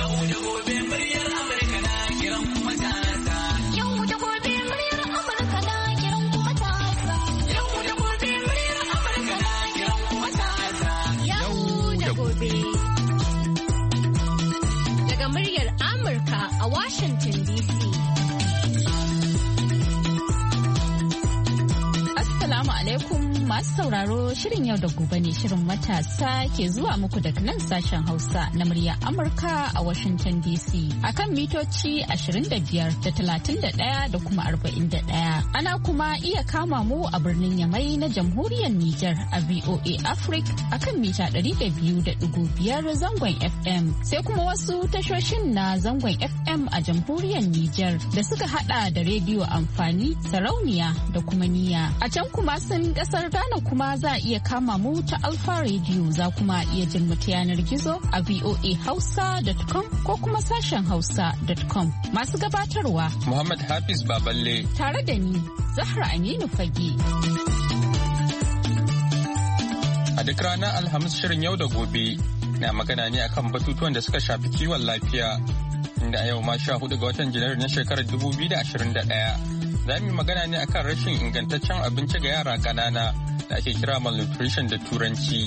Masu sauraro shirin yau da gobe ne shirin matasa ke zuwa muku daga nan sashen Hausa na murya Amurka a Washington DC akan mitoci 25 da 31 da kuma 41. Ana kuma iya kama mu a birnin Yamai na jamhuriyar Nijar a VOA Africa akan mita 200.5 zangon FM sai kuma wasu tashoshin na zangon FM a jamhuriyar Nijar da suka hada da rediyo amfani sarauniya da kuma niya. A can kuma sun kasar Ghana kuma za a iya kama mu ta Alpha Radio za kuma iya jin mu ta yanar gizo a voahausa.com ko kuma sashen hausa.com. Masu gabatarwa Muhammad Hafiz Baballe tare da ni Zahra Aminu Fage. A duk ranar Alhamis shirin yau da gobe na magana ne akan batutuwan da suka shafi kiwon lafiya inda a yau ma 14 ga watan Janairu na shekarar 2021 za mu yi magana ne akan rashin ingantaccen abinci ga yara ƙanana da ake kira malnutrition da turanci.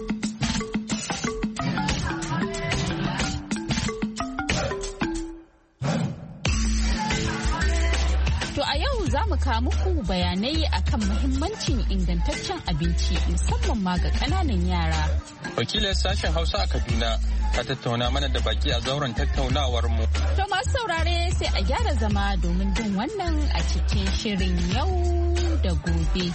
To a yau za mu kawo muku bayanai akan muhimmancin ingantaccen abinci musamman ma ga ƙananan yara. Wakilin sashen Hausa a Kaduna ta tattauna mana da baki a zauren tattaunawar mu. To masu saurare sai a gyara zama domin jin wannan a cikin shirin yau da gobe.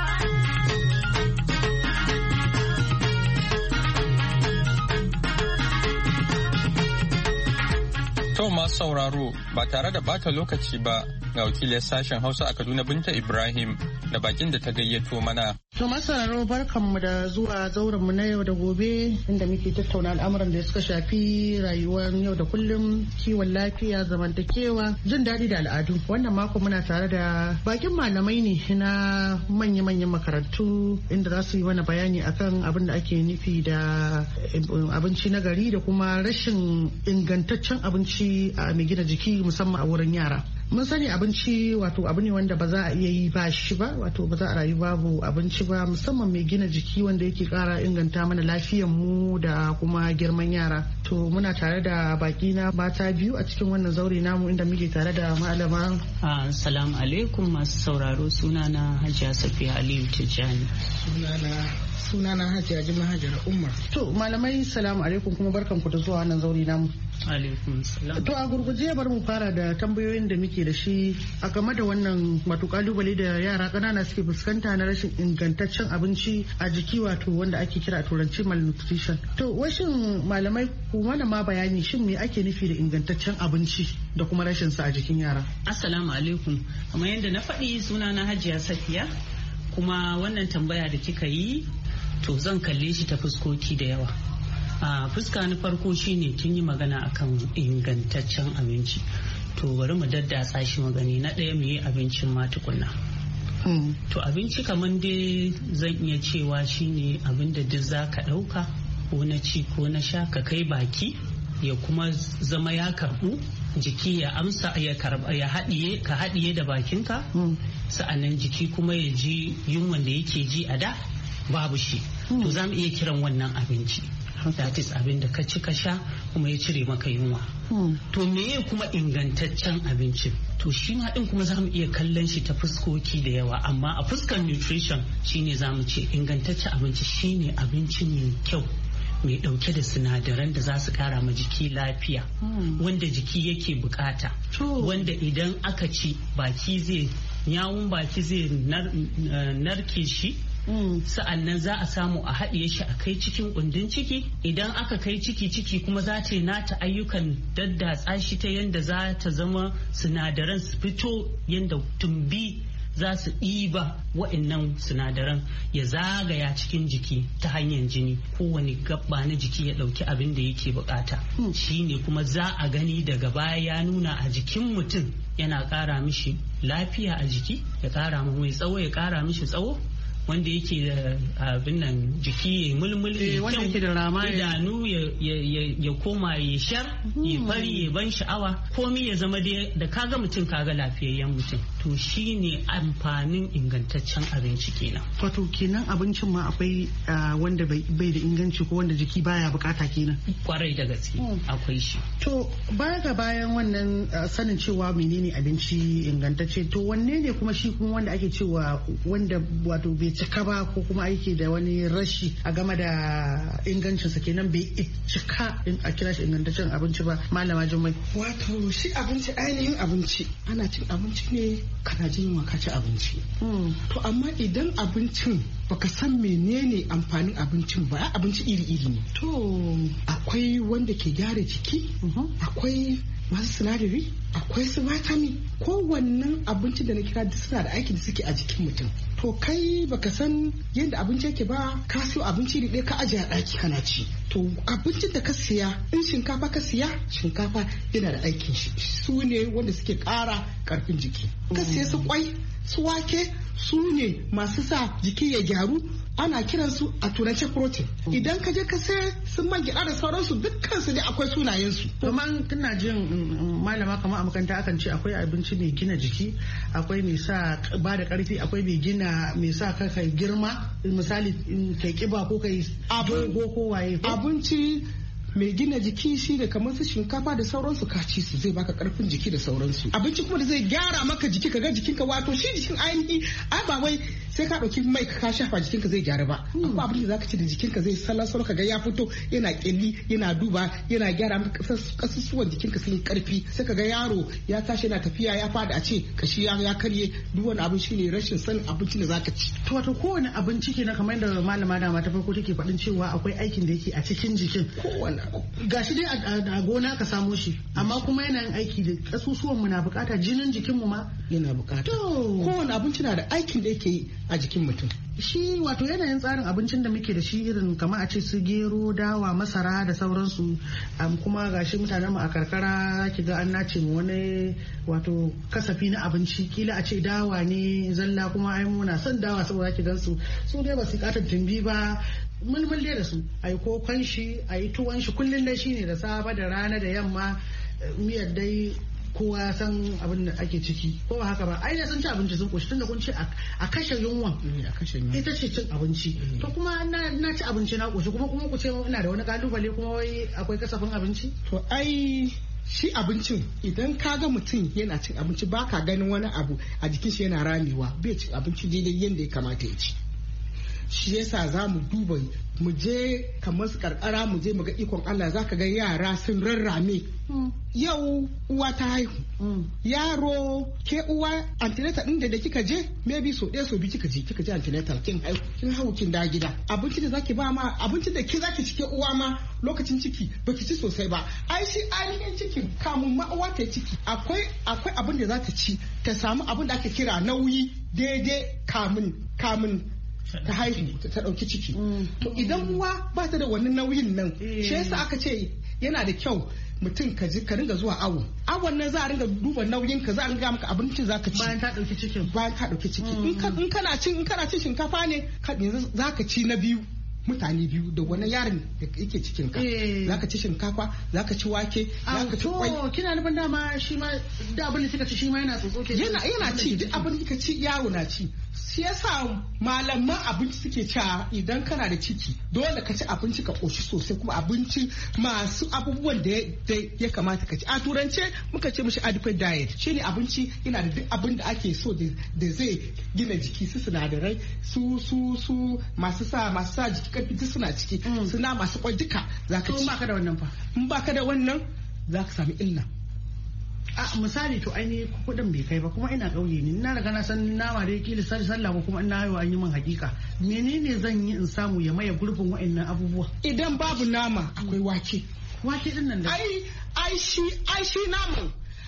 To masu sauraro ba tare da bata lokaci ba ga wakilin sashen Hausa a Kaduna Binta Ibrahim da bakin da ta gayyato mana. To masararo barkanmu da zuwa zaurenmu na yau da gobe inda muke tattauna al'amuran da suka shafi rayuwar yau da kullum, kiwon lafiya, zamantakewa, jin daɗi da al'adu. Wannan mako muna tare da bakin malamai ne na manya-manyan makarantu inda za su yi mana bayani akan abin da ake nufi da abinci na gari da kuma rashin ingantaccen abinci a mai gina jiki musamman a wurin yara. Mun sani abinci wato abu ne wanda ba za a iya yi ba shi ba, wato ba za a rayu babu abinci ba, musamman mai gina jiki wanda yake kara inganta mana lafiyar mu da kuma girman yara. To muna tare da baki na mata biyu a cikin wannan zaure namu inda muke tare da malama. Assalamu alaikum masu sauraro, sunana Hajiya Safiya Aliyu Tijjani. Sunana Hajiya Jima Hajara Umar. To malamai salamu alaikum kuma barkanku da zuwa wannan zaure namu. Alaikum salam. To a gurguje bari mu fara da tambayoyin da muke da shi a game da wannan wato kalubale da yara ƙanana suke fuskanta na rashin ingantaccen abinci a jiki wato wanda ake kira a turanci malnutrition. To washin malamai ku mana ma bayani shin me ake nufi da ingantaccen abinci da kuma rashin sa a jikin yara? Assalamu alaikum. Kamar yadda na faɗi sunana Hajiya Safiya kuma wannan tambaya da kika yi to zan kalle shi ta fuskoki da yawa. A fuska na farko shine kin yi magana akan ingantaccen abinci, to bari mu daddatsa shi magani. Na ɗaya mu yi abincin ma tukunna. To abinci kamar dai zan iya cewa shine abin da duk za ka ɗauka ko na ci ko na sha ka kai baki ya kuma zama ya karɓu, jiki ya amsa ya karba ya haɗiye ka haɗiye da bakinka, sa'annan jiki kuma ya ji yunwan da yake ji a da babu shi. To za mu iya kiran wannan abinci. That is abin da ka ci ka sha kuma ya cire maka yunwa. To meye kuma ingantaccen abincin? To shi ma din kuma za mu iya kallon shi ta fuskoki da yawa, amma a fuskar nutrition shine za mu ce ingantaccen abinci shine abinci mai kyau, mai dauke da sinadaran da za su kara ma jiki lafiya, wanda jiki yake bukata, wanda idan aka ci baki zai yawun baki zai narke shi. Sa'annan za a samu a haɗiye shi a kai cikin kundin ciki. Idan aka kai ciki kuma za ta yi nata ayyukan daddatsa shi ta yadda za ta zama sinadaran su fito yadda tumbi za su ɗiba wa'annan sinadaran ya zagaya cikin jiki ta hanyar jini, kowane gaba na jiki ya ɗauki abin da yake bukata. Shi ne kuma za a gani daga baya ya nuna a jikin mutum, yana ƙara mishi lafiya a jiki, ya ƙara mai tsawo, ya ƙara mishi tsawo, wanda yake da abin nan jiki ya mulmul idanu ya koma ya shar ya fari ya ban sha'awa komi ya zama da kaga mutum kaga lafiyayyen mutum to shine amfanin ingantaccen abinci kenan. Wato kenan abincin ma akwai wanda bai da inganci ko wanda jiki baya bukata kenan. Kwarai da gaske akwai shi. To baya ga bayan wannan sanin cewa menene abinci ingantacce to wanne ne kuma shi kuma wanda ake cewa wanda wato bai cika ba ko kuma ake da wani rashi a game da ingancinsa kenan bai cika a kira shi ingantaccen abinci ba malama Jummai. Wato shi abinci ainihin abinci ana cin abinci ne kana jin yunwa ka ci abinci. To amma idan abincin baka san menene amfanin abincin ba abinci iri-iri ne. To akwai wanda ke gyara jiki akwai masu sinadari akwai su vitamin kowannen abincin da na kira suna da aikin da suke a jikin mutum. To kai baka san yadda abinci yake ba ka siyo abinci da ɗaya ka ajiye a ɗaki kana ci. To abincin da ka siya in shinkafa ka siya shinkafa yana da aikin shi su ne wanda suke ƙara ƙarfin jiki. Ka siya su kwai su wake su ne masu sa jiki ya gyaru ana kiransu a turance protein. Idan ka je ka sai sun man gyaɗa da sauransu dukkan su ne akwai sunayensu. Domin kana jin malama kamar a makaranta akan ce akwai abinci mai gina jiki akwai mai sa ba da karfi akwai mai sa ka kai girma misali kai kiba ko kai dogo ko waye. Abinci mai gina jiki shi da kamar su shinkafa da sauransu ka ci su zai baka karfin jiki da sauransu. Abinci kuma da zai gyara maka jiki ka ga jikinka wato shi jikin ainihi ai ba wai sai ka dauki mai ka shafa jikinka zai gyara ba. Akwai abin da zaka ci da jikinka zai salasar ka ga ya fito yana kyalli yana duba yana gyara maka kasusuwan jikinka sun yi karfi sai ka ga yaro ya tashi yana tafiya ya fada a ce kashi ya karye duk wani abin shine rashin sanin abincin da zaka ci. To wato kowane abinci kenan kamar da malama da mata farko take faɗin cewa akwai aikin da yake a cikin jikin. Kowane gashi dai a gona ka samo shi amma kuma yana yin aiki da kasusuwan mu na bukata jinin jikin mu ma yana bukata. Kowane abinci na da aikin da yake yi a jikin mutum. Shi wato yanayin tsarin abincin da muke da shi irin kamar a ce su gero dawa masara da sauransu kuma gashi mutanen mu a karkara ki ga an nace mu wani wato kasafi na abinci kila a ce dawa ne zalla kuma ai muna son dawa saboda ki gansu su dai ba su katar tumbi ba mulmul dai da su ai ko kwanshi ai tuwon shi kullun dai shine da safe da rana da yamma miyar dai kowa san abin da ake ciki ko ba haka ba ai da sun ci abinci sun koshi tunda kun ce a kashe yunwa ita ce cin abinci to kuma na ci abinci na koshi kuma ku ce ina da wani kalubale kuma wai akwai kasafin abinci to ai shi abincin idan ka ga mutum yana cin abinci ba ka ganin wani abu a jikin shi yana ramewa bai cin abinci daidai yadda ya kamata ya ci shi yasa za mu duba mu je kamar su karkara mu je mu ga ikon Allah za ka ga yara sun rarrame yau uwa ta haihu yaro ke uwa antenatal din da kika je maybe so ɗaya so biyu kika je antenatal kin haihu kin da gida abinci da zaki ba ma abinci da ki zaki cike uwa ma lokacin ciki baki ci sosai ba ai shi ainihin cikin kamun ma uwa ta ciki akwai abin da za ta ci ta samu abin da ake kira nauyi daidai kamun ta haihu ta dauki ciki to idan uwa ba ta da wannan nauyin nan shi yasa aka ce yana da kyau mutum ka ringa zuwa awon nan za a ringa duba nauyin ka za a ringa maka abincin za ka ci bayan ta dauki ciki in kana cin shinkafa ne yanzu za ka ci na biyu mutane biyu da wani yaron da yake cikin ka zaka ci shinkafa zaka ci wake zaka ci kwai kina nufin dama shi ma da abin da kika ci shi ma yana tsotso ke yana ci duk abin da kika ci yaro na ci shi yasa malaman abinci suke cewa idan kana da ciki dole ka ci abinci ka koshi sosai kuma abinci masu abubuwan da ya kamata ka ci a turance muka ce mishi adequate diet shine abinci yana da duk abin da ake so da zai gina jiki su sinadarai su masu sa jiki karfi duk suna ciki suna masu kwai duka zaka ci baka da wannan fa in baka da wannan zaka sami illa a misali to ainihin kudin bai kai ba kuma ina kauye ne na riga na san nama da yake sallah ko kuma ina haihuwa an yi min hakika menene zan yi in samu ya maye gurbin wa'annan abubuwa idan babu nama akwai wake din nan da ai shi naman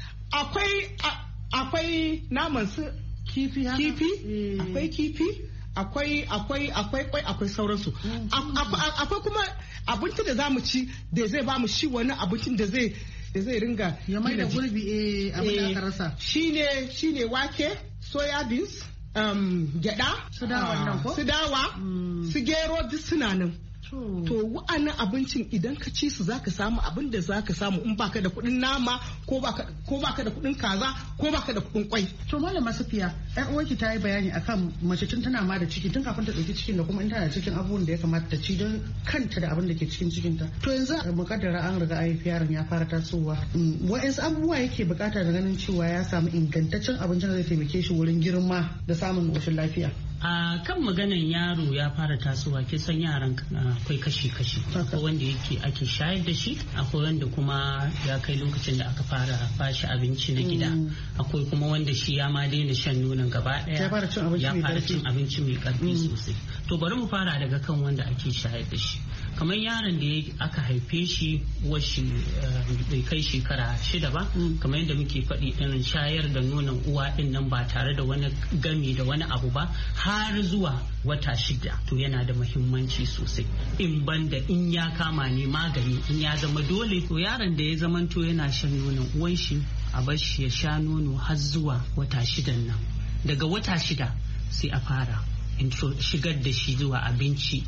akwai naman su kifi akwai kifi akwai kwai akwai sauransu akwai kuma abinci da zamu ci da zai bamu shi wani abincin da zai ringa ya mai da gurbi abin da aka rasa shine wake soya beans gyada, su dawa, su gero duk suna nan. To wa'annan abincin idan ka ci su zaka samu abin da zaka samu in baka da kuɗin nama ko baka da kuɗin kaza ko baka da kuɗin kwai. To malama Safiya, ɗan uwarki ta yi bayani akan mace tun tana ma da ciki tun kafin ta ɗauki cikin da kuma in tana cikin abubuwan da ya kamata ta ci don kanta da abin da ke cikin cikinta. To yanzu mukaddara an riga an haifi yaron ya fara tasowa. Wa'ansu abubuwa yake bukata da ganin cewa ya samu ingantaccen abincin da zai taimake shi wurin girma da samun ƙoshin lafiya. A kan maganan yaro ya fara tasowa kisan yaran akwai kashi-kashi, akwai wanda yake ake shayar da shi, akwai wanda kuma ya kai lokacin da aka fara bashi abinci na gida, akwai kuma wanda shi ya ma daina shan nonon gaba daya ya fara cin abinci mai karfi sosai. To bari mu fara daga kan wanda ake shayar da shi. Kamar yaron da aka haife shi washi bai kai shekara 6 ba, kamar yadda muke faɗi ɗin shayar da nonon uwa ɗin nan ba tare da wani gami da wani abu ba har zuwa wata 6 to yana da muhimmanci sosai. In banda in ya kama ne magani in ya zama dole, to yaron da ya zamanto yana shan nonon uwan shi a bar shi ya sha nono har zuwa wata 6 nan. Daga wata 6 sai a fara shigar da shi zuwa abinci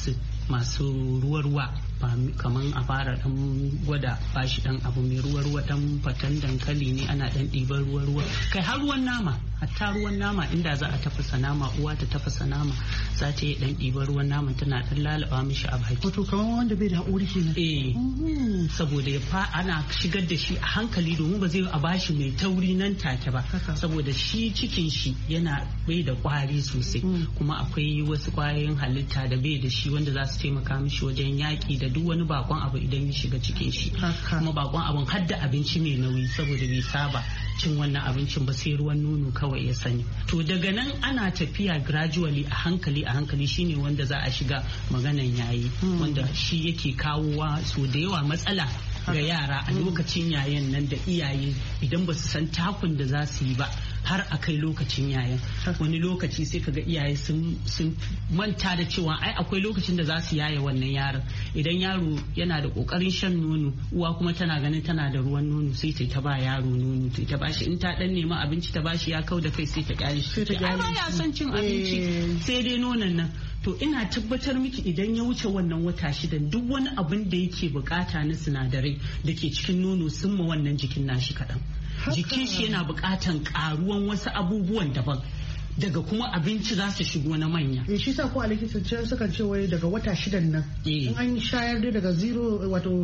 masu ruwa-ruwa, ba kaman a fara dan gwada bashi dan abu mai ruwa-ruwa, dan fatan dankali ne ana dan ɗiban ruwa-ruwa, kai har ruwan nama, hatta ruwan nama inda za a tafasa nama, uwa ta tafasa nama za ta yi dan ɗiban ruwan nama tana dan lalaba mishi a baki. Wato kamar wanda bai da haƙuri kenan. Saboda ana shigar da shi a hankali domin ba zai a bashi mai tauri nan take ba, saboda shi cikin shi yana bai da kwari sosai, kuma akwai wasu kwayoyin halitta da bai da shi wanda za su taimaka mishi wajen yaƙi da duk wani bakon abu idan ya shiga cikin shi. Kuma bakon abun har da abinci mai nauyi saboda bai saba cin wannan abincin ba, sai ruwan nono kawai ya sani. To daga nan ana tafiya gradually a hankali shine wanda za a shiga maganan yayi, wanda shi yake kawowa so da yawa matsala ga yara a lokacin yayan nan da iyaye idan ba su san takun da za su yi ba har a kai lokacin yayan. Wani lokaci sai kaga iyaye sun manta da cewa ai akwai lokacin da za su yaye wannan yaron. Idan yaro yana da kokarin shan nono, uwa kuma tana ganin tana da ruwan nono, sai ta ba yaro nono, ta bashi, in ta dan nema abinci ta bashi ya kau da kai sai ta kyale shi, ai ba ya son cin abinci sai dai nonon nan. To ina tabbatar miki idan ya wuce wannan wata 6 duk wani abin da yake bukata na sinadarai da ke cikin nono sun ma wannan jikin nashi kaɗan. Jikin shi yana bukatan karuwan wasu abubuwan daban, daga kuma abinci za su shigo na manya. Shi sa ko a likitance sukan ce wai daga wata 6 nan in an shayar dai daga 0 wato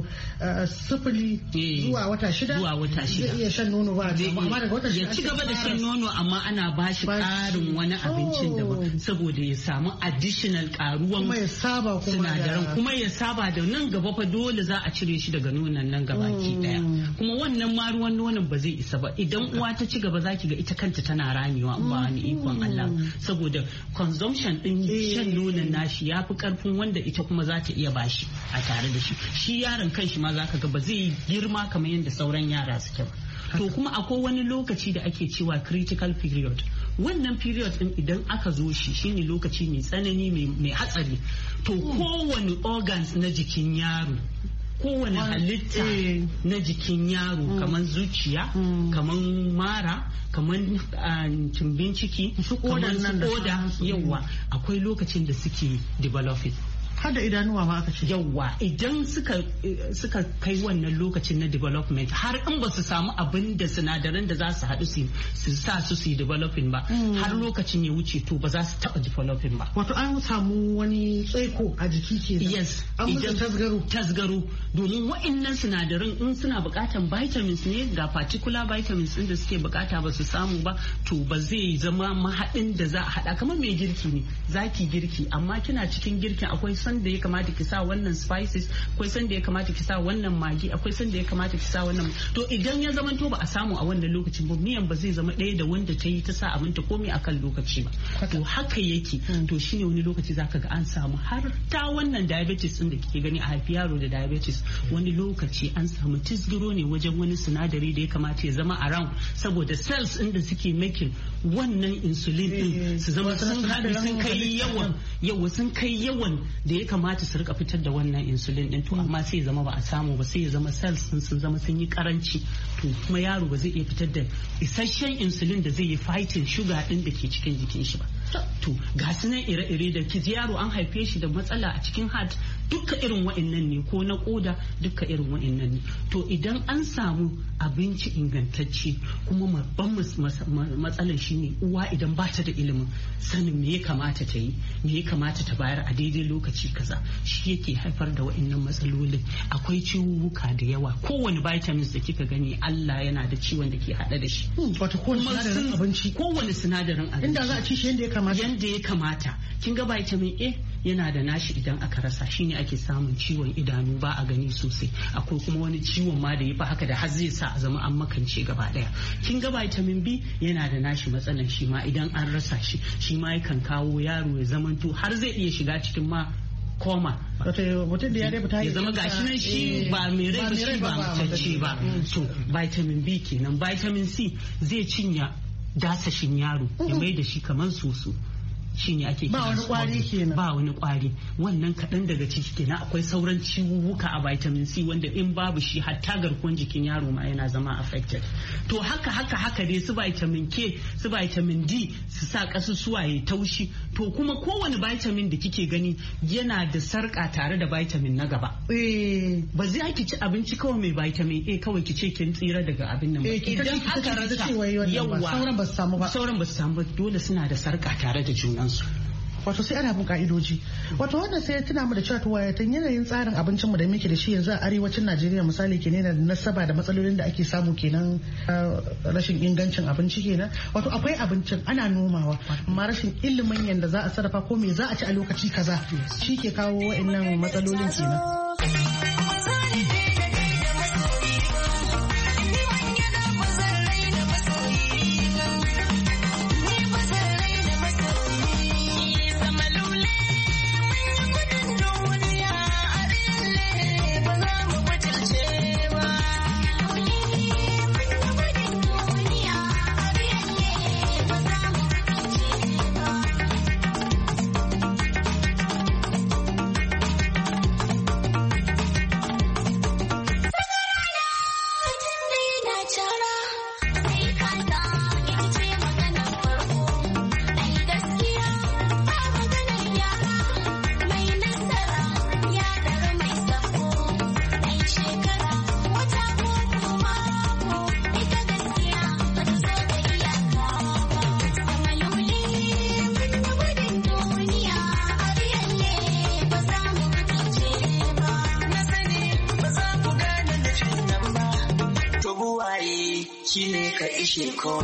0 zuwa wata 6 zai iya shan nono ba, amma daga wata 6 ya ci gaba da shan nono, amma ana ba shi karin wani abincin daban saboda ya samu additional karuwan kuma ya saba sinadaran, kuma ya saba da nan gaba fa dole za a cire shi daga nonon nan gabaki daya. Kuma wannan ma ruwan nonon ba zai isa ba, idan uwa ta ci gaba zaki ga ita kanta tana ramewa ba ni ikon Allah, saboda consumption din shan nonon nashi ya fi karfin wanda ita kuma za ta iya bashi a tare da shi. Shi yaron kanshi ma zaka ga ba zai girma kamar yadda sauran yara suke ba. To kuma akwai wani lokaci da ake cewa critical period. Wannan period din idan aka zo shi shine lokaci mai tsanani mai hatsari. To kowane organs na jikin yaro, kowane halitta na jikin yaro, kamar zuciya, kamar mara, kamar tumbin ciki, kamar koda, yawa akwai lokacin da suke developing. Har da idanuwa ma aka ce. Yawwa idan suka kai wannan lokacin na development, har in ba su samu abin da sinadaran da za su haɗu su sa su yi developing ba, har lokacin ya wuce to ba za su taɓa developing ba. Wato an samu wani tsaiko a jiki ke. Yes. An musu tasgaro domin wa'annan sinadaran in suna buƙatan vitamins ne, ga particular vitamins ɗin da suke buƙata ba su samu ba, to ba zai zama mahaɗin da za a haɗa. Kamar mai girki ne, zaki girki amma kina cikin girkin akwai san da ya kamata ki sa wannan spices, akwai san da ya kamata ki sa wannan magi, akwai san da ya kamata ki sa wannan. To idan ya zama to ba a samu a wannan lokacin ba, miyan ba zai zama ɗaya da wanda ta yi ta sa abinta komai akan lokaci ba. To haka yake. To shine wani lokaci zaka ga an samu har ta wannan diabetes din da kike gani a haifi yaro da diabetes, wani lokaci an samu tisgiro ne wajen wani sinadari da ya kamata ya zama around, saboda cells din da suke making wannan insulin din su zama sun haɗu sun kai yawan da ya kamata su rika fitar da wannan insulin din. To amma sai ya zama ba a samu ba, sai ya zama cells sun zama sun yi karanci to kuma yaro ba zai iya fitar da isasshen insulin da zai yi fighting sugar din da ke cikin jikin shi ba. To ga su nan ire-ire da kizi yaro an haife shi da matsala a cikin heart duka irin wa'annan ne, ko na koda duka irin wa'annan ne. To idan an samu abinci ingantacce, kuma babban matsalar shi ne uwa idan ba ta da ilimin sanin me ya kamata ta yi, me ya kamata ta bayar a daidai lokaci kaza, shi yake haifar da wa'annan matsalolin. Akwai ciwuwuka da yawa, kowane vitamins da kika gani Allah yana da ciwon da ke hada da shi. Wato kowane sinadarin abinci inda za a ci shi yadda ya kamata. Kin ga vitamin A yana da nashi idan aka rasa, shine ake samun ciwon idanu ba a gani sosai. Akwai kuma wani ciwon ma da ya fi haka da har zai sa a zama an makance gaba daya. Kin ga vitamin B yana da nashi matsalan, shi ma idan an rasa shi ma yakan kawo yaro ya zamanto har zai iya shiga cikin ma koma. Mutum da ya zama gashi nan shi ba mai rai ba, shi ba mutacce ba. To vitamin B kenan. Vitamin C zai cinya dasashin yaro ya mai da shi kamar soso, shi ne ake ba wani kwari kenan, ba wani kwari. Wannan kaɗan daga ciki kenan. Akwai sauran ciwuwuka a vitamin C wanda in babu shi hatta garkuwar jikin yaro ma yana zama affected. To haka dai su vitamin K, su vitamin D su sa kasusuwa ya taushi. To kuma kowane vitamin da kike gani yana da sarka tare da vitamin na gaba. Ba zai ki ci abinci kawai mai vitamin A kawai ki ce kin tsira daga abin nan ba. Idan aka rasa yawa sauran ba su samu ba, dole suna da sarka tare da junansu. Wato sai ana bin ka'idoji. Wato wannan sai tuna mu da cewa wayatan yanayin tsarin abincin mu da muke da shi yanzu a arewacin Najeriya misali kenan da nasaba da matsalolin da ake samu kenan, rashin ingancin abinci kenan. Wato akwai abincin ana nomawa amma rashin ilimin yanda za a sarrafa ko me za a ci a lokaci kaza shi ke kawo wa'annan matsalolin kenan. shine ka ishe ko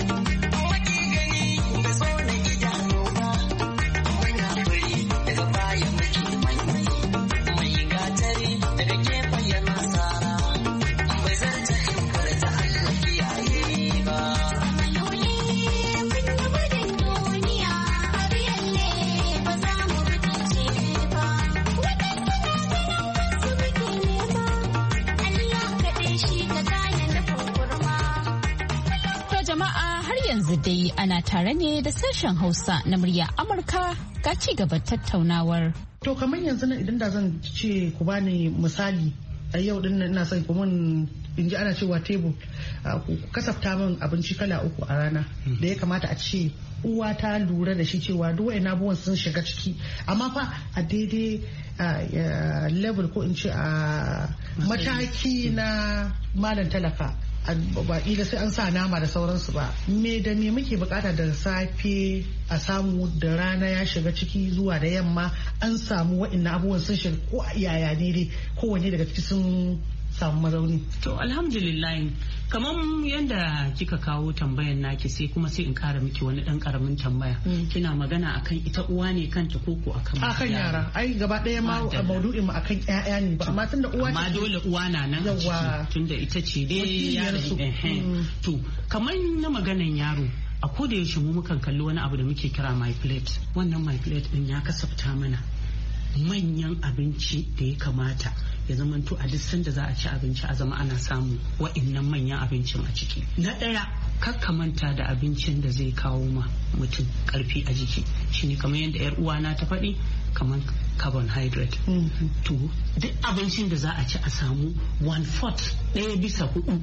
dai ana tare ne da sashen Hausa na murya Amurka ga ci gaban tattaunawar. To kamar yanzu nan idan da zan ce ku bani misali a yau din nan ina son ku mun in ji ana cewa tebur ku kasafta min abinci kala 3 a rana da ya kamata a ce uwa ta lura da shi cewa duk wa'in abubuwan sun shiga ciki amma fa a daidai level ko in ce a mataki na malam talaka. Ba ƙila sai an sa nama da sauransu ba. Me da me muke bukata da safe a samu da rana ya shiga ciki zuwa da yamma an samu wa'annan abubuwan sun shiga ko a yaya ne dai kowanne daga ciki sun samu mazauni. To alhamdulillah kamar yadda kika kawo tambayan naki sai kuma sai in kara miki wani dan karamin tambaya. Kina magana akan ita uwa ne kanta koko akan yara. Ai gaba ɗaya ma maudu'in mu akan ƴaƴa ne ba amma tunda uwa amma dole uwa na nan a ciki tunda ita ce dai yaron. To kamar na maganan yaro a koda yaushe mu mukan kalli wani abu da muke kira my plate. Wannan my plate din ya kasafta mana manyan abinci da ya kamata ya zama to a duk sanda za a ci abinci a zama ana samu wa'annan manyan abincin a ciki. Na ɗaya kakka manta da abincin da zai kawo ma mutum karfi a jiki shine kamar yadda yar uwana ta faɗi kamar carbohydrate. To duk abincin da za a ci a samu 1/4 ɗaya bisa 4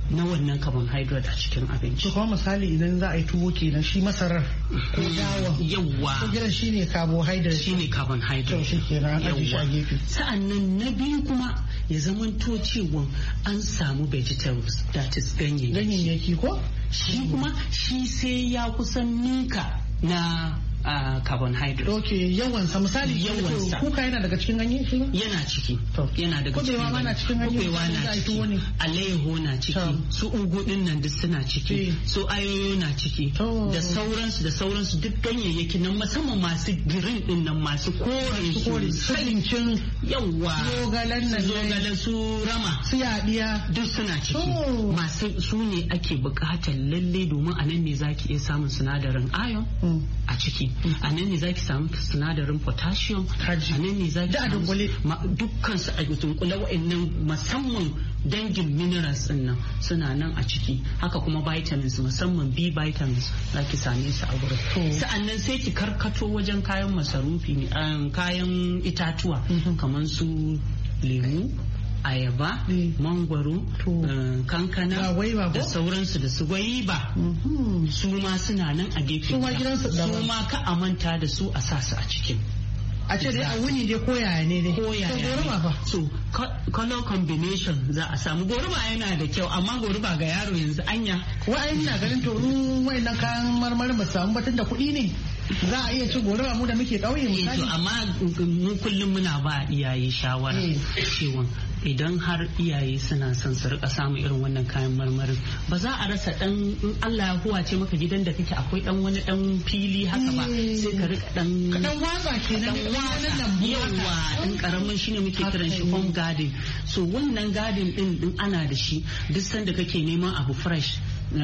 na wannan carbohydrate a cikin abinci. To kuma misali idan za a yi tuwo kenan shi masarar ko dawa yawwa ko gidan shine carbohydrate to shi kenan an aje shi a gefe. Sa'annan na biyu kuma ya zamanto cewa an samu vegetables that is ganyayyaki ko shi kuma shi sai ya kusan ninka na carbohydrate. Ok, yawansa misali yawansa. Kuka yana daga cikin ganye shi? Yana ciki. Yana daga cikin ganye. Kubewa na cikin ganye. Kubewa na ciki. Alayyaho na ciki. Su ugu din nan duk suna ciki. Su ayoyo na ciki. Da sauransu duk ganyayyaki nan musamman masu green din nan masu kore. Salincin. Yawwa. Zogalen su rama. Su yaɗiya. Duk suna ciki. Masu su ne ake buƙatar lalle domin a nan ne zaki iya samun sinadarin iron a ciki. A nan ne zaki samu sinadarin potassium. A nan ne zaki samu dukkan su a dunkule wa'annan musamman dangin minerals din nan suna nan a ciki. Haka kuma vitamins musamman B vitamins zaki same su a wurin. Sa'annan sai ki karkato wajen kayan masarufi kayan itatuwa kamar su lemu, ayaba, mangwaro, kankana da sauransu da su gwaiba su ma suna nan a gefe su ma ka amanta da su a sasu a cikin a ce dai a wuni dai koyaya ne dai koyaya ne so color combination za a samu goruba yana da kyau amma goruba ga yaro yanzu anya wa'ayin na ganin to wayannan kayan marmarin ba samu batun da kuɗi ne za a iya ci goruba mu da muke ƙauye misali to amma mu kullum muna ba iyaye shawara cewa idan har iyaye suna son su rika samun irin wannan kayan marmarin ba za a rasa dan in Allah ya huwace maka gidan da kake akwai dan wani dan fili haka ba sai ka rika dan watsa kenan yawa dan karamin shine muke kiran shi home garden so wannan garden din ana da shi duk sanda kake neman abu fresh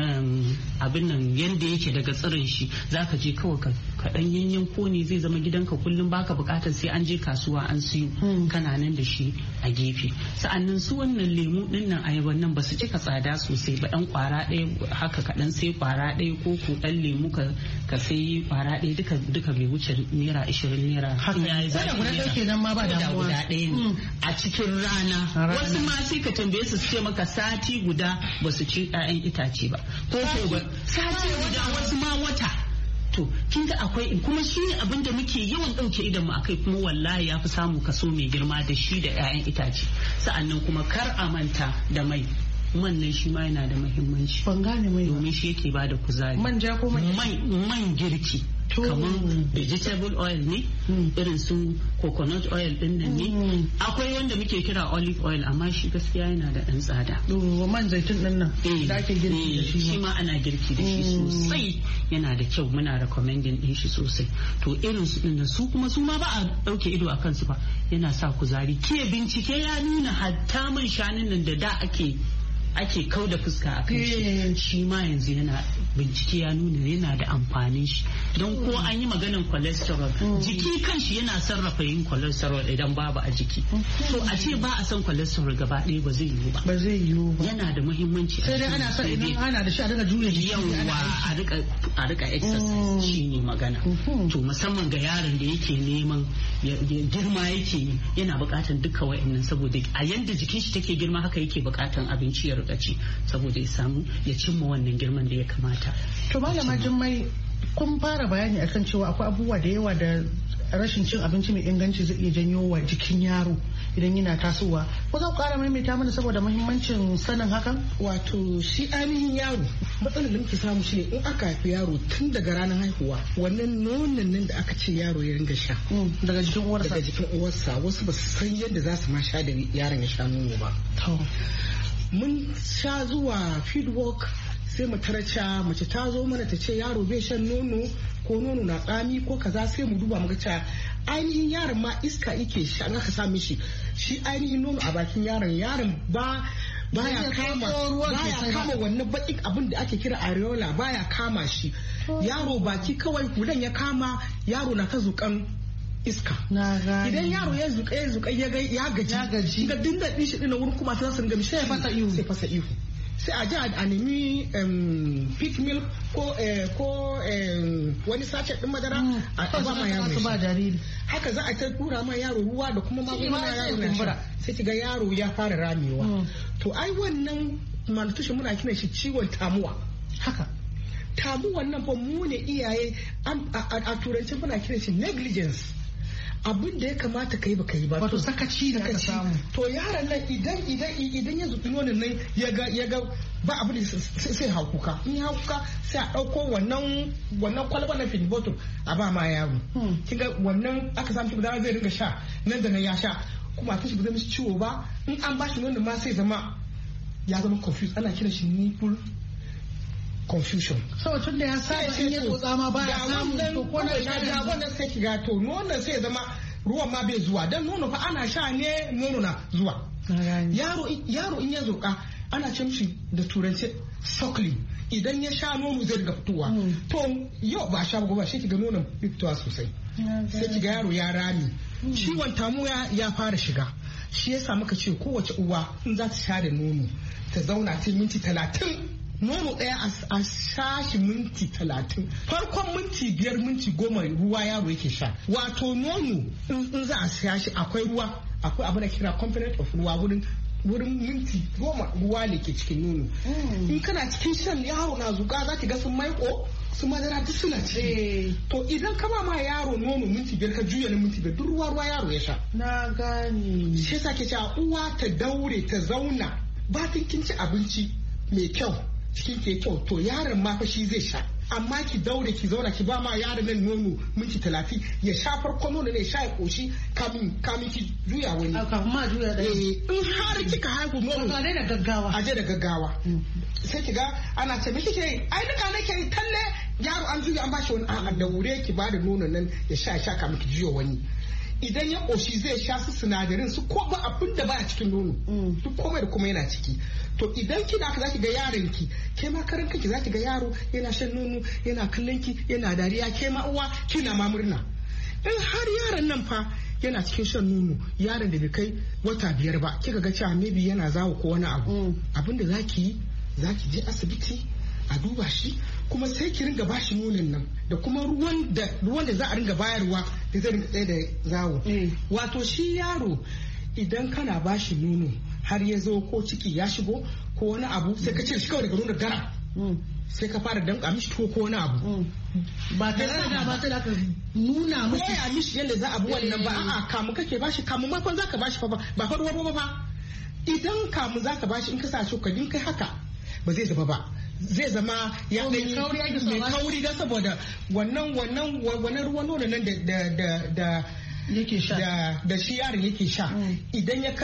abin nan yanda yake daga tsirin shi zaka je kawai ka dan yanyanko ne zai zama gidanka kullum baka bukatar sai an je kasuwa an siyo kana nan da shi a gefe sa'annan su wannan lemu din nan ayaban nan basu cika tsada sosai ba dan kwara ɗaya haka ka dan sai kwara ɗaya ko ku dan lemu ka sai kwara ɗaya duka bai wuce naira 20 naira yayi zai guda ɗaya kenan ma ba da guda ɗaya ne a cikin rana wasu ma sai ka tambaye su ce maka sati guda basu ci 'ya'yan itace ba ko ba sati guda wasu ma wata to kin ga akwai kuma shi ne abin da muke yawan ɗauke idan mu akai kuma wallahi ya fi samu kaso mai girma da shi da 'ya'yan itace sa'annan kuma kar a manta da mai man nan shi ma yana da muhimmanci ban gane mai domin shi yake ba da kuzari manja ko man girki kamar vegetable oil ne irin su coconut oil din nan ne akwai wanda muke kira olive oil amma shi gaskiya yana da ɗan tsada man zaitun din nan da ake girki da shi ma ana girki da shi sosai yana da kyau muna recommending din shi sosai to irin su din su kuma su ma ba a dauke ido a kansu ba yana sa kuzari ke bincike ya nuna hatta man shanun nan da ake kau da fuska a kan shi ma yanzu yana bincike ya nuna yana da amfanin shi don ko an yi maganin cholesterol jiki kanshi yana sarrafa yin cholesterol idan babu a jiki to a ce ba a san cholesterol gaba ɗaya ba zai yiwu ba yana da muhimmanci sai dai ana son idan ana da shi a daga juya jiki yawa a rika exercise shine magana to musamman ga yaron da yake neman girma yake yana buƙatar duka wa'annan saboda a yanda jikin shi take girma haka yake buƙatar abinci ya ci saboda ya samu ya cimma wannan girman da ya kamata. To malama Jummai kun fara bayani akan cewa akwai abubuwa da yawa da rashin cin abinci mai inganci zai iya janyo wa jikin yaro idan yana tasowa. Ko za ku kara maimaita mana saboda muhimmancin sanin hakan? Wato shi ainihin yaro matsalar da muke samu shi ne in aka haifi yaro tun daga ranar haihuwa wannan nonon nan da aka ce yaro ya ringa sha daga jikin uwarsa wasu ba su san yadda za su ma sha da yaron ya sha nono ba. Mun sha zuwa feedwork sai mu taraca mace ta zo mana ta ce yaro bai shan nono ko nono na tsami ko kaza sai mu duba muka cewa ainihin yaron ma iska yake shi an aka sa mishi shi ainihin nono a bakin yaron baya kama wannan bakin abin da ake kira areola baya kama shi yaro baki kawai hudan ya kama yaro na ta zukan iska idan yaro ya zuka ya gaji ga dinda din shi dinna wurin kuma ta sun gami sai fasa ihu sai a ji a nemi pig milk ko wani sachet din madara a ba ma yaro ba jariri haka za a ta tura ma yaro ruwa da kuma magunguna yaro na sha sai kiga yaro ya fara ramewa to ai wannan malnutrition muna kiran shi ciwon tamuwa. Haka. Tamuwan nan fa mu ne iyaye a turancin muna kiran shi negligence. Abin da ya kamata ka yi baka yi ba. Wato sakaci da ka samu. To yaron nan idan ya zubi nonon nan ya ga ba abin da sai haukuka. In ya haukuka sai a ɗauko wannan kwalba na filiboto a ba ma yaro. Kinga wannan aka samu shi zai ringa sha nan da nan ya sha kuma a tashi ba zai mishi ciwo ba. In an ba shi nonon ma sai ya zama confused. Ana kiran shi nipple confusion. So tun da ya saba in ya tsotsa ma ba ya samu to ko na sha wannan sai kiga to nonon sai zama ruwan ma bai zuwa dan nono fa ana sha ne nono na zuwa. Yaro in ya zoka ana ce mishi da turanci suckling. Idan ya sha nono zai riga fitowa. To yau ba sha ba shi kiga nonon fitowa sosai. Sai kiga yaro ya rami. Ciwon tamu ya fara shiga. Shi yasa muka ce kowace uwa in za ta sha da nono ta zauna ta minti 30. Nono ɗaya a shashi minti 30. Farkon minti 5 minti 10 ruwa yaro yake sha. Wato nono in za a sha shi akwai ruwa, akwai abin da kira component of ruwa wurin minti 10 ruwa ne ke cikin nono. In kana cikin shan yaro na zuƙa za ki ga sun maiko su madara duk suna ci. To idan ka ba ma yaro nono minti 5 ka juya na minti 5 duk ruwa yaro ya sha. Na gani. Shi yasa ke cewa uwa ta daure ta zauna ba kin ci abinci mai kyau. Cikin ke kyau to yaron ma fa shi zai sha amma ki daure ki zauna ki ba ma yaron nan nono minti 30 ya sha farko nono ne sha ya koshi kamin ki juya wani kafin ma juya da in har kika haihu nono a da gaggawa da gaggawa sai ki ga ana ce miki ke ai duka nake talle yaro an juya an bashi wani a'a da wure ki ba da nono nan ya sha kamin ki juya wani idan ya koshi zai sha su sinadarin su ko ba abin da baya cikin nono duk komai da kuma yana ciki to idan kina ka zaki ga yaron ki ke ma karan kanki zaki ga yaro yana shan nono yana kallon ki yana dariya ke ma uwa kina ma murna in har yaron nan fa yana cikin shan nono yaron da bai kai wata 5 ba kika ga cewa maybe yana zawo ko wani abu abinda zaki je asibiti a duba shi kuma sai ki ringa bashi nonon nan da kuma ruwan da za a ringa bayarwa da zai ringa tsaye da zawo wato shi yaro idan kana bashi nono har ya zo ko ciki ya shigo ko wani abu sai ka cire shi kawai daga nonon gara sai ka fara danka mishi tuwo ko wani abu ba ta da ba ta da ka nuna mishi koya mishi yadda za a bi wannan ba a'a kamu kake bashi kamu ma za ka bashi fa ba fa ruwa ba idan kamu za ka bashi in ka sa cokalin kai haka ba zai zuba ba zai zama ya ɗanyi mai kauri don saboda wannan ruwan nono nan da yake sha da shi yaron yake sha idan ya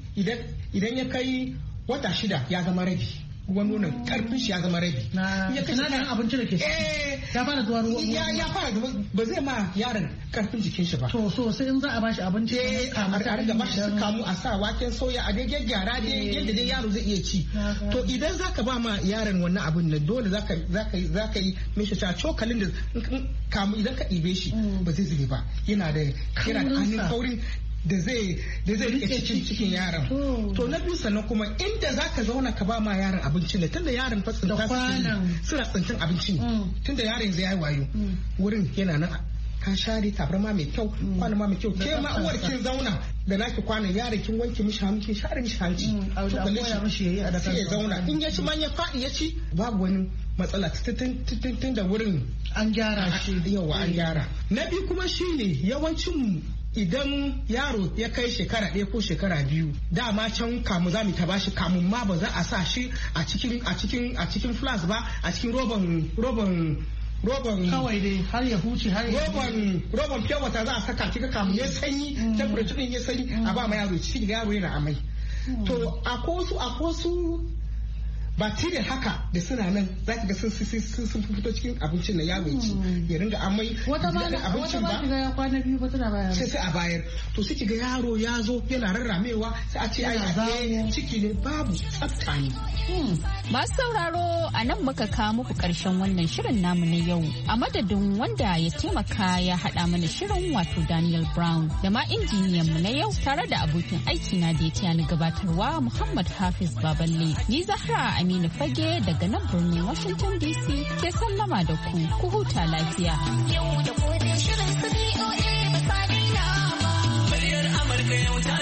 kai wata 6 ya zama rabi ruwan nonon karfin shi ya zama rabi ya sinadarin abinci da ke ya fara zuwa ruwan ya fara ba zai ma yaron karfin jikin shi ba to so sai in za a bashi abinci a riga bashi su kamu a sa waken soya a dai gyara dai yadda dai yaro zai iya ci to idan zaka ba ma yaron wannan abin nan dole zaka yi mishi ta cokalin da kamu idan ka ɗibe shi ba zai zube ba yana da hannun kaurin da zai rike cikin yaron to na biyu sannan kuma inda zaka zauna ka ba ma yaron abinci ne tunda yaron fa tsinta suna tsintin abinci ne tunda yaron zai yi wayo wurin yana nan ka share tabarma mai kyau kwanan ma mai kyau ke ma uwar kin zauna da naki kwanan yaron kin wanke mishi hannu kin share mishi hanci sai ya zauna in ya ci man ya faɗi ya ci babu wani matsala tun da wurin an gyara shi yawa an gyara na biyu kuma shine yawancin idan yaro ya kai shekara 1 ko shekara 2 dama can kamu za mu ta bashi kamun ma ba za a sa shi a cikin flask ba a cikin roban kawai dai har ya huce har ya roban fiye wata za a saka kika kamun ya sanyi temperature din ya sanyi a ba ma yaro ci yaro yana amai to akwai su bacteria haka da suna nan za ki ga sun fito cikin abincin na yaro ci ya ringa amai wata ba abincin ba ya kwana 2 ba tana bayar sai a bayar to sai ki ga yaro ya zo yana rarramewa sai a ce ai ciki ne babu tsafta ne masu sauraro a nan muka kawo muku karshen wannan shirin namu na yau a madadin wanda ya taimaka ya haɗa mana shirin wato Daniel Brown da ma injiniyan mu na yau tare da abokin aiki na da ya taya ni gabatarwa Muhammad Hafiz Baballe ni Zahra Aminu Fage daga nan birnin Washington DC ke sallama da ku huta lafiya. Yau da gobe shirin su BOA ba sa daina ba. Muryar Amurka yau ta